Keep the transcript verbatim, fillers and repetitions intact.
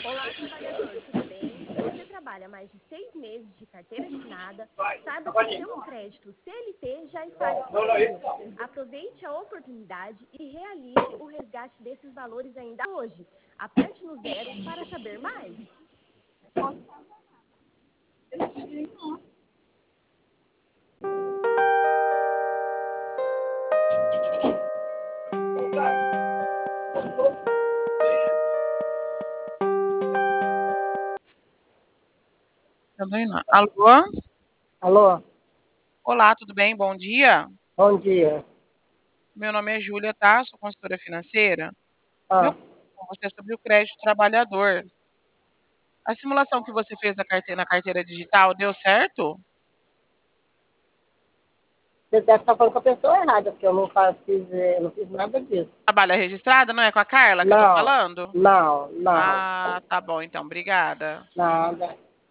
Olá, trabalhador, tudo bem? Se você trabalha mais de seis meses de carteira assinada, saiba que o seu crédito C L T já está disponível. Aproveite a oportunidade e realize o resgate desses valores ainda hoje. Aperte no zero para saber mais. Também não. Alô? Alô, Olá, tudo bem? Bom dia. bom dia. Meu nome é Júlia, tá? Sou consultora financeira. Meu Ah, com você é sobre o crédito trabalhador. A simulação que você fez da carteira, na carteira digital deu certo? você deve estar falando com a pessoa errada, porque eu não faço, fiz, eh, não fiz nada disso. Trabalha registrada, não é com a Carla que eu tô Não, falando? não, não, Ah, tá bom, então, obrigada. nada.